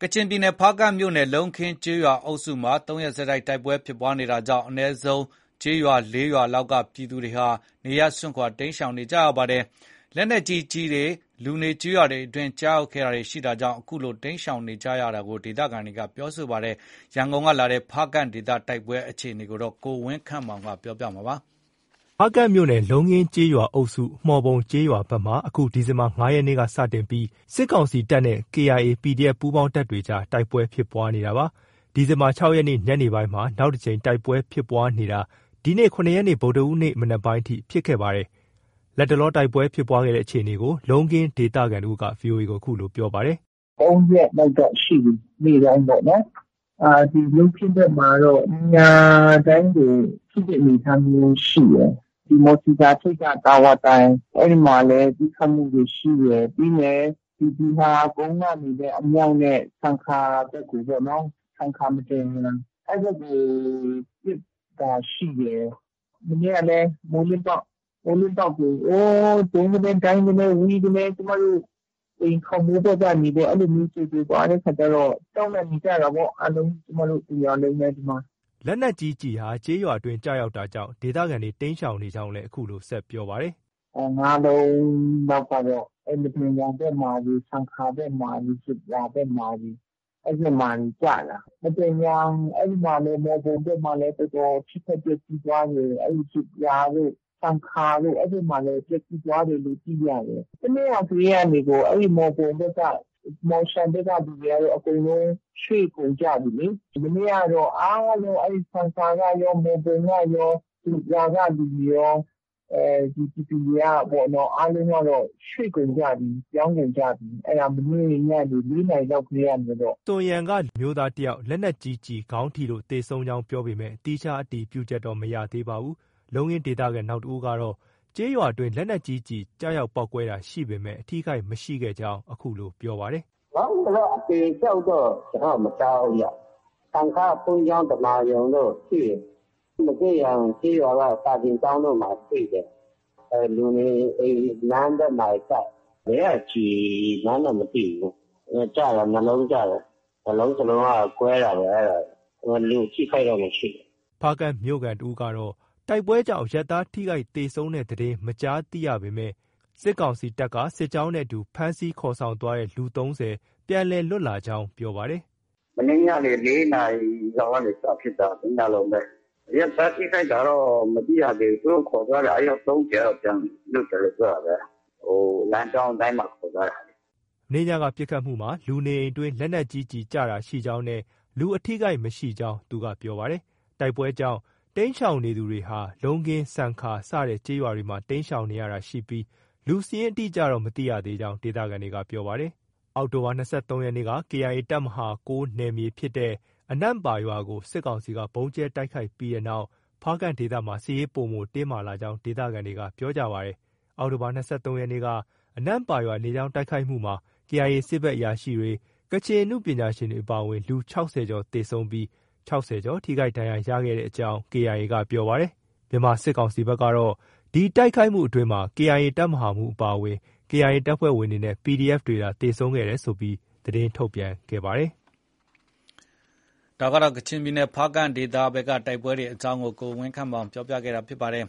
ကချင်ပြည်နယ်ဖားကန့်မြို့နယ်လုံးခင်းကျေးရွာအုပ်စုမှာ3 ရက်ဆက်တိုက်ပွဲဖြစ်ပွားနေတာကြောင့်အနည်းဆုံးကျေးရွာ4 ရွာလောက်ကပြည်သူတွေနေရပ်စွန့်ခွာတိမ်းရှောင်နေကြရပါတယ်။လက်နက်ကြီးတွေလူနေကျေးရွာတွေအတွင်းကျရောက်ခဲ့တာရှိတာကြောင့်အခုလိုတိမ်းရှောင်နေကြရတာကိုဒေသခံတွေကပြောဆိုပါတယ်။ရန်ကုန်ကလာတဲ့ဖားကန့်ဒေသတိုက်ပွဲအခြေအနေကိုကိုဝင်းခန့်မောင်ကပြောပြမှာပါ။ဖားကန့်မြို့နယ်လုံးခင်းကျေးရွာအုပ်စုမှော်ပုံကျေးရွာဘက်မှာအခုဒီဇင်ဘာ 5 ရက်နေ့ကစတင်ပြီးစစ်ကောင်စီတပ်နဲ့ KIA PDF ပူးပေါင်းတပ်တွေကြားတိုက်ပွဲဖြစ်ပွားနေတာပါ။ဒီဇင်ဘာ 6 ရက်နေ့ညနေပိုင်းမှာနောက်တစ်ကြိမ်တိုက်ပွဲဖြစ်ပွားနေတာဒီနေ့ 7 ရက်နေ့ဗုဒ္ဓဟူးနေ့မနက်ပိုင်းထိဖြစ်ခဲ့ပါတယ်။လက်တလောတိုက်ပွဲဖြစ်ပွားခဲ့တဲ့အခြေအနေကိုလုံးခင်းဒေသခံတို့က VOA ကိုအခုလိုပြောပါတယ်။ 3 ရက်လောက်တော့ရှိပြီနေ့တိုင်းပေါ့နော်။ဒီလုံးခင်းဘက်မှာတော့ညတိုင်းကိုဖြစ်တဲ့အနေအထားမျိုးရှိတယ်။ဒီမော်စီတာထိပ်ကတာဝါတိုင်အဲဒီမှာလည်းပစ်ခတ်မှုတွေရှိတယ်။ပြီးရင်ဒီဗျူဟာကုန်းကနေလည်းအမြောက်နဲ့ဆန်ခါဘက်ကိုပေါ့နော်။ဆန်ခါမတင်အဲဒီဘက်ကိုပစ်တာရှိတယ်။မနေ့ကလည်းမိုးလင်းပေါက်ကိုဒိန်းကနဲတိုင်းကနဲဝီးကနဲကျမတို့အိမ်ခေါင်မိုးဘက်ကနေပေါ့အဲ့လိုမျိုးကျေသွားတဲ့ခါကျတော့ကြောက်လန့်နေကြတာပေါ့အားလုံးကျမတို့ဒီရွာလုံးပဲဒီမှာလက်နက်ကြီးကျည်ဟာကျေးရွာအတွင်းကျရောက်တာကြောင့်ဒေသခံတွေတိမ်းရှောင်နေကြောင်းလည်းအခုလိုဆက်ပြောပါတယ်။၅ လုံးလောက်ကတော့မတင်ညာဘက်မှာဒီဆန်ခါဘက်မှာဒီစစ်ရွာဘက်မှာဒီအဲ့ဒီမှာကြတာမတင်ညာအဲ့ဒီမှာလည်းမော်ပုံဘက်မှာလည်းတော်တော်ဖြစ်ပျက်စီးသွားတယ်အဲ့ဒီစစ်ရွာတို့ဆန်ခါတို့အဲ့ဒီမှာလည်းပျက်စီးသွားတယ်လို့သိရတယ်။ဒီနေ့ကလေးကနေကိုအဲ့ဒီမော်ပုံဘက်ကမော်ရှန်ဘက်ကဒီတွေကတော့အကုန်လုံးရွှေ့ကုန်ကြပြီလေ။ဒီနေ့ကတော့အားလုံးအဲ့ဒီဆန်ခါကရောမော်ပုံကရောဒီရွာကလူရောဒီပြည်သူတွေကပေါ့နော်အားလုံးကတော့ရွှေ့ကုန်ကြပြီပြောင်းကုန်ကြပြီအဲ့ဒါမနေ့ညနေ4 နာရီလောက်ကလေးကနေတော့စွန်ရန်ကမျိုးသားတယောက်လက်နက်ကြီးကျည်ခေါင်းထီလို့တေဆုံးကြောင်းပြောပေမဲ့တီးခြားအတည်ပြုချက်တော့မရသေးပါဘူး။လုံးရင်းဒေသကနောက်တဦးကတော့ကျေးရွာအတွင်းလက်နက်ကြီးကျည်ကြားရောက်ပေါက်ကွဲတာရှိပေမဲ့အထီးခိုက်မရှိခဲ့ကြောင်းအခုလိုပြောပါတယ်။ဘာလို့လဲအပေကြောက်တော့ကျွန်တော်မကြောက်ရ။တန်ခါပုံကြောင်းတမာယုံလို့ရှိတယ်။မကြည့်ရင်ကျေးရွာကစာတင်ကျောင်းတို့မှာရှိတယ်။လူနေအိမ်လမ်းဘက်မှာကြ။ဘယ်ကကြီးလမ်းတော့မသိဘူး။ကြာတာနှလုံးကြာတယ်။နှလုံးစလုံးကကွဲတာပဲအဲ့ဒါလူကြည့်ခိုက်တော့မရှိဘူး။ဖားကန့်မြို့ကန်တူကတော့တိုက်ပွဲကြောင့်ရက်သားထိခိုက်တေဆုံးတဲ့တဲ့မကြားသိရပေမဲ့စစ်ကောင်စီတပ်ကစစ်ကြောင်းနဲ့အတူဖမ်းဆီးခေါ်ဆောင်သွားတဲ့လူ 30ပြန်လည်လွတ်လာကြောင်းပြောပါတယ်။မနေ့ညနေ4 နာရီလောက်ကနေစဖြစ်တာညလုံးပဲ။ရက်သားထိခိုက်တာတော့မသိရသေးဘူး။သူတို့ခေါ်သွားတယ်အယောက်30တော့ပြန်လွတ်တယ်လို့ပြောတာပဲ။လမ်းကြောင်းတိုင်းမှာခေါ်သွားတာ။နေ့ညကပြစ်ခတ်မှုမှာလူနေအိမ်တွင်းလက်နက်ကြီးကျည်ကျတာရှိကြောင်းနဲ့လူအထိခိုက်မရှိကြောင်းသူကပြောပါတယ်။တိုက်ပွဲကြောင့်တိမ်းရှောင်နေသူတွေဟာလုံးခင်းစံခါစတဲ့ကျေးရွာတွေမှာတိမ်းရှောင်နေရတာရှိပြီးလူစည်းအတိအကျတော့မသိရသေးကြောင်းဒေသခံတွေကပြောပါတယ်။အောက်တိုဘာ 23 ရက်နေ့က KIA တပ်မဟာ 9 နယ်မြေဖြစ်တဲ့အနန့်ပါရွာကိုစစ်ကောင်စီကဗုံးကျဲတိုက်ခိုက်ပြီးတဲ့နောက်ဖားကန့်ဒေသမှာစစ်ရေးပိုမိုတင်းမာလာကြောင်းဒေသခံတွေကပြောကြပါတယ်။အောက်တိုဘာ 23 ရက်နေ့ကအနန့်ပါရွာလေကြောင်းတိုက်ခိုက်မှုမှာ KIA စစ်ဘက်အရာရှိတွေကချင်အနုပညာရှင်တွေအပါအဝင်လူ 60 ကျော်သေဆုံးပြီး60 ကျော်ထိခိုက်ဒဏ်ရာရခဲ့တဲ့အကြောင်း KIA ကပြောပါတယ်။မြန်မာစစ်ကောင်စီဘက်ကတော့ဒီတိုက်ခိုက်မှုအတွင်းမှာ KIA တပ်မဟာမှူးအပါအဝင် KIA တပ်ဖွဲ့ဝင်တွေနဲ့ PDF တွေသာသေဆုံးခဲ့တယ်ဆိုပြီးသတင်းထုတ်ပြန်ခဲ့ပါတယ်။ဒါကတော့ကချင်ပြည်နယ်ဖားကန့်ဒေသဘက်ကတိုက်ပွဲတွေအကြောင်းကိုဝင်းခန့်မောင်ပြောပြခဲ့တာဖြစ်ပါတယ်